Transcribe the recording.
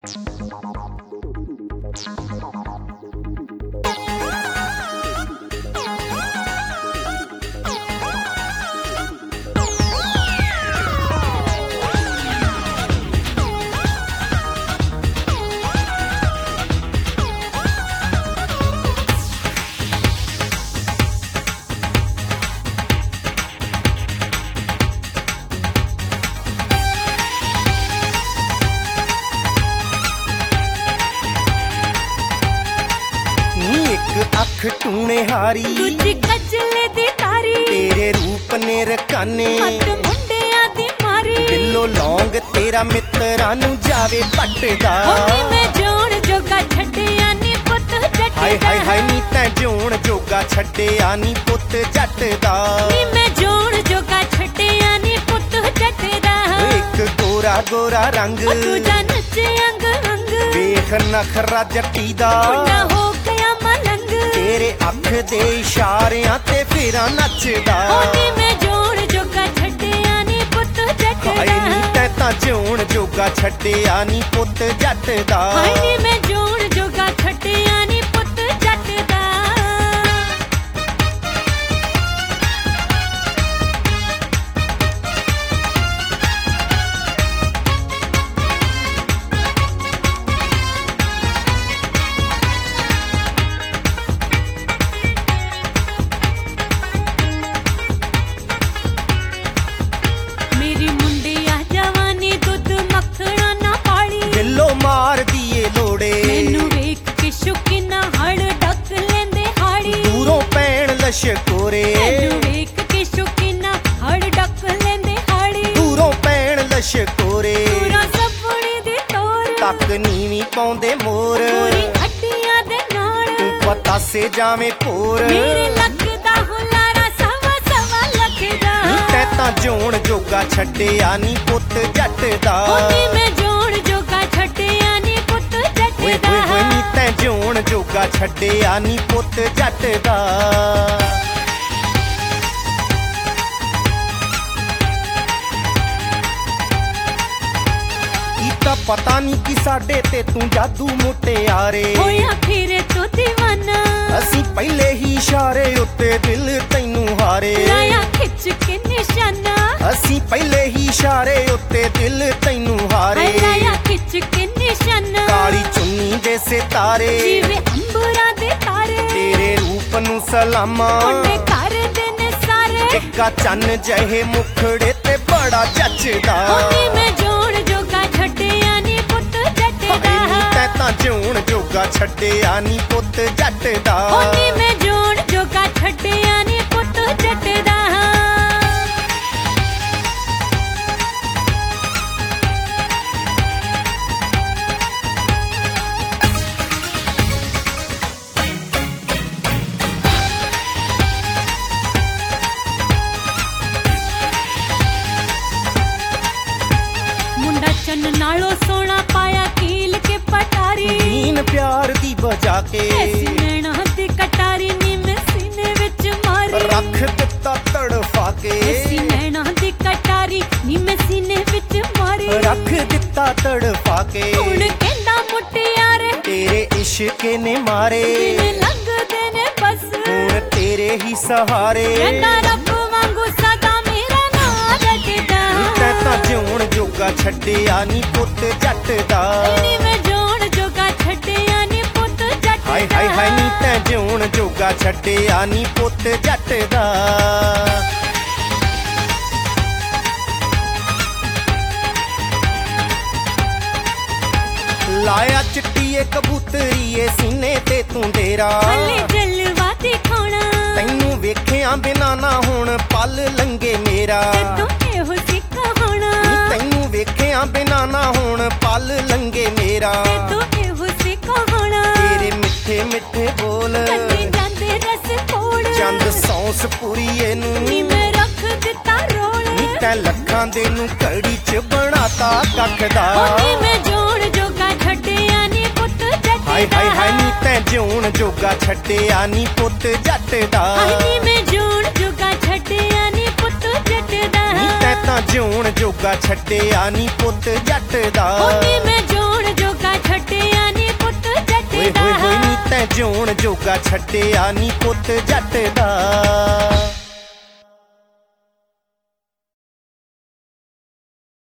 अख टूने हारी दूजी कचले दी तारी तेरे रूप ने रकाने मत मुंडिया दी मारी दिलो लौंग तेरा मित्रां नू जावे पटदा होनी मैं जोण जोगा छड्डिया नी पुੱਤ जट हाय हाय हाय नी तैं जोण जोगा छड्डिया नी पुੱਤ जट दा नी मैं जोण जोगा छड्डिया नी पुੱਤ जट दा एक गोरा गोरा रंग दूजा नचे अंग अंग वेख नखरा जट्टी दा मुंडा हो गया मलंग तेरे अख दे इशारियां ते फिरां नचदा होनी मैं जोण जोगा छड्डिया नी पुੱਤ जट दा हाय नी तैं तां जोण जोगा छड्डिया नी पुੱਤ जट दा हाय नी मैं जोण जोगा छड्डिया नी पुੱਤ जट दा मेरी मुंडिया जवानी दुध मक्खना ना पाली दिलो मार दिए लोड़े मैनू वेख के शुकिना हड़ डक लेंदे हाड़ी दूरों पैण लशकोरे मैनू वेख के शुकिना हड़ डक लेंदे हाड़ी दूरों पैण लशकोरे पूरा सपनी दी तोर तक नीवी पाउंदे मोर पूरी हड्डियां दे नाल तू पता से जावे पोर मेरे लक दा हुलारा सवा सवा लख दा तै तां जोण जोगा छड्डिया नी पुੱਤ जट दा होनी मैं जोण जोगा छड्डिया नी पुੱਤ जट ओए दा होए होए नी तैं जोण जोगा छड्डिया नी पुੱਤ जट दा ਤਾਂ ਪਤਾ ਨਹੀਂ ਕਿ ਸਾਡੇ ਤੇ ਤੂੰ ਜਾਦੂ ਮੁਟਿਆਰੇ ਹੋਇਆ ਫਿਰ ਤੂੰ دیਵਾਨਾ ਅਸੀਂ ਪਹਿਲੇ ਹੀ ਇਸ਼ਾਰੇ ਉੱਤੇ ਦਿਲ ਤੈਨੂੰ ਹਾਰੇ ਲਾਇਆ ਖਿੱਚ ਕੇ ਨਿਸ਼ਾਨਾ ਅਸੀਂ ਪਹਿਲੇ ਹੀ ਇਸ਼ਾਰੇ ਉੱਤੇ ਦਿਲ ਤੈਨੂੰ ਹਾਰੇ ਲਾਇਆ ਖਿੱਚ ਕੇ ਨਿਸ਼ਾਨਾ ਕਾਲੀ ਚੁੰਨੀ ਦੇ ਸਿਤਾਰੇ ਜਿਵੇਂ ਅੰਬਰਾਂ ਦੇ ਤਾਰੇ ਤੇਰੇ ਰੂਪ ਨੂੰ ਸਲਾਮਾਂ ਉਹਨੇ ਕਰਦੇ ਨੇ ਸਾਰੇ ਇੱਕਾ ਚੰਨ ਜਿਹੇ ਮੁਖੜੇ ਤੇ ਬੜਾ ਜੱਚਦਾ ਹੋਣੀ ਮੈਂ ਜੋਣ ਜੋਗਾ ਛੱਡਿਆ ਨੀ ਪੁੱਤ ਜੱਟ ਦਾ ਤੈ ਤਾਂ ਜੂਣ ਜੋਗਾ ਛੱਡਿਆ ਨੀ ਪੁੱਤ ਜੱਟ ਦਾ ਹੋਣੀ ਮੈਂ ਜੋਣ ਜੋਗਾ ਛੱਡਿਆ ਨੀ ਪੁੱਤ ਜੱਟ ਦਾ चन्न नालो सोना पाया कील के पटारी नीन प्यार दी बजा के ऐसी नैना दी कटारी नी मैं सीने विच मारी रख दिता तड़फा के ऐसी नैना दी कटारी नी मैं सीने विच मारी रख दिता तड़फा के हुण कहंदा मुटियारे तेरे इश्क ने मारे दिन लंघदे ने बस हुण तेरे ही सहारे कहंदा रब वांगू सदा मेरा नाम रखदा तै तां जूण जोगा छड्डिया नी पुੱਤ जट दा नी मैं जोण जोगा छड्डिया नी पुੱਤ जट हाय हाय हाय नी तै जूण जोगा छड्डिया नी पुੱਤ जट दा लाया चिट्टीए कबूतरीए सीने ते तू डेरा हले जलवा दिखाना तैनू वेखिया बिना ना हुण पल लंघे मेरा तू एहो सिक्का होना तैनू वेखिया बिना ना हुण पल लंघे मेरा तू एहो सिक्का होना तेरे मिठे मिठे बोल कन्नी जांदे रस कोड़ चंद सौंस पुरीए नू नी मैं रख दिता रोल नी तैं लखां दे नू कड़ी च बनाता कख दा होनी मैं जोण जोगा छड्डिया नी पुੱਤ जट हाय हाय हाय नी तैं जूण जोगा छड्डिया नी पुੱਤ जट दा नी मैं जोण जोगा छड्डिया नी पुੱਤ जट दा नी तैं तां जूण जोगा छड्डिया नी पुੱਤ जट दा होनी मैं जोण जोगा ਮੈਂ ਜਿਉਣ ਜੋਗਾ ਛੱਡਿਆ ਨੀ ਪੁੱਤ ਜੱਟ ਦਾ।